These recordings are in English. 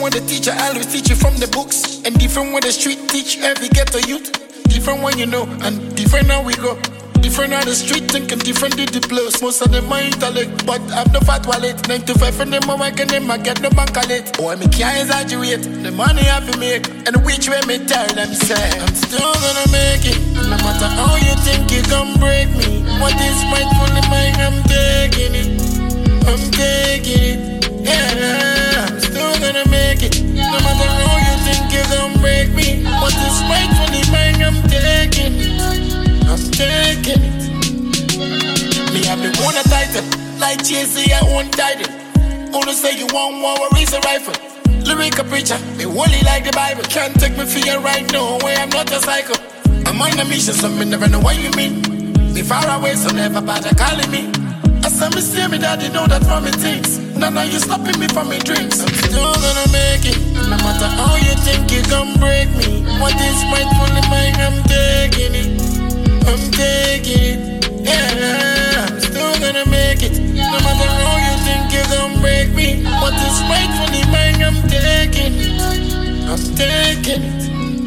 when the teacher always teach you from the books, and different when the street teach every ghetto youth. Different when you know, and different how we go. Different on the street thinking, different did the plus. Most of them are intellect, but I've no fat wallet. 9 to 5 from them, I can them, I get no bank late. Oh, I can't exaggerate, the money I have to make. And which way me tell them, say I'm still gonna make it. No matter how you think you gon' break me. What is rightful in mine, I'm taking it. I'm taking it, yeah. I'm still gonna make it. No matter how you think you gon' break me. What is rightful in mine, I'm taking it. I'm taking it. Me have me wanna title, like Jay-Z, I won't title. Wanna say you want war, raise a rifle. Lyrical preacher, me holy like the Bible. Can't take me for you right now, way I'm not a psycho. I'm on a mission, so me never know what you mean. Me far away, so never bother calling me. I saw me see me daddy know that from me things. Now you stopping me from me drinks. I'm still gonna make it. No matter how you think you gon' break me. What is rightful in mine, I'm taking it. I'm taking it, yeah. I'm still gonna make it. No matter how you think you gon' break me. What is rightfully mine, I'm taking it. I'm taking it.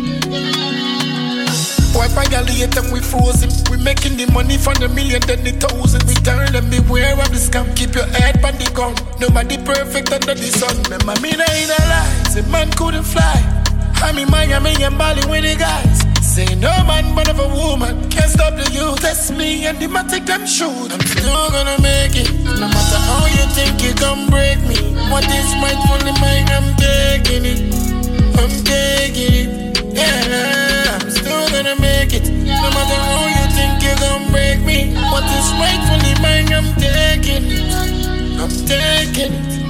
Why violate and we frozen? We making the money from the million, then the thousand. We turn them beware of the scam. Keep your head on the gun. Nobody perfect under the sun. Remember me, there ain't a lie. Say man couldn't fly. I'm in Miami and Bali with the guys. Say no man but of a woman can't stop the youth. Test me and the matic them shoot. I'm still gonna make it. No matter how you think you gon' break me. What is rightful in mine, I'm taking it. I'm taking it, yeah. I'm still gonna make it. No matter how you think you gon' break me. What is rightful in mine, I'm taking it. I'm taking it.